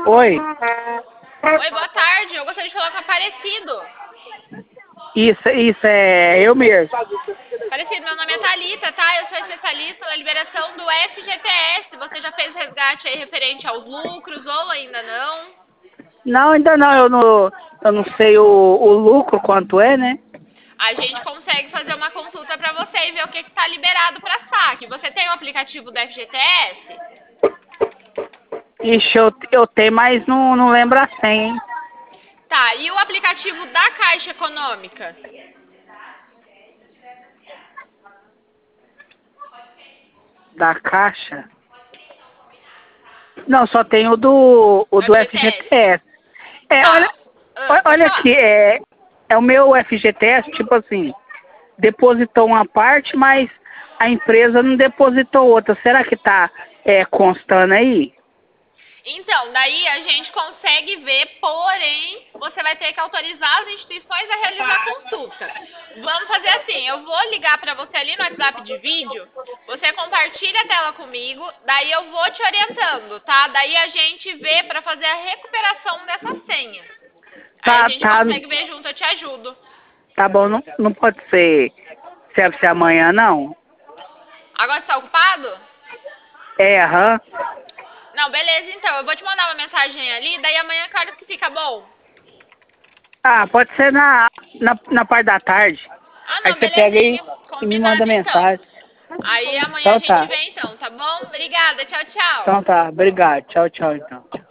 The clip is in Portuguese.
Oi, Oi, boa tarde. Eu gostaria de falar com a Aparecido. isso é eu mesmo. Aparecido, meu nome é Thalita, tá? Eu sou especialista na liberação do FGTS. Você já fez o resgate aí referente aos lucros ou ainda não? Não, ainda não, eu não sei o lucro quanto é, né? A gente consegue fazer uma consulta pra você e ver o que tá liberado pra saque. Você tem o aplicativo do FGTS? Ixi, eu tenho, mas não lembro a senha, hein? Tá, e o aplicativo da Caixa Econômica? Da Caixa. Não, só tem o do FGTS. FGTS. É, olha, Tá, pode olha falar. aqui, é o meu FGTS, tipo assim, depositou uma parte, mas a empresa não depositou outra. Será que tá constando aí? Então, daí a gente consegue ver, porém, você vai ter que autorizar as instituições a realizar a consulta. Vamos fazer assim, eu vou ligar para você ali no WhatsApp de vídeo, você compartilha a tela comigo, daí eu vou te orientando, tá? Daí a gente vê para fazer a recuperação dessa senha. Aí a Tá, gente tá, consegue ver junto, eu te ajudo. tá bom, não pode ser amanhã, não? Agora você tá ocupado? Aham. Não, beleza, então. Eu vou te mandar uma mensagem ali, daí amanhã, claro que fica bom. Ah, pode ser na parte da tarde. Ah, Aí não, você pega aí belezinha. e me manda Combinado então. mensagem. Aí amanhã a Então gente tá. vê então, tá bom? Obrigada, tchau, tchau. Então tá. Obrigado. Tchau, tchau, então.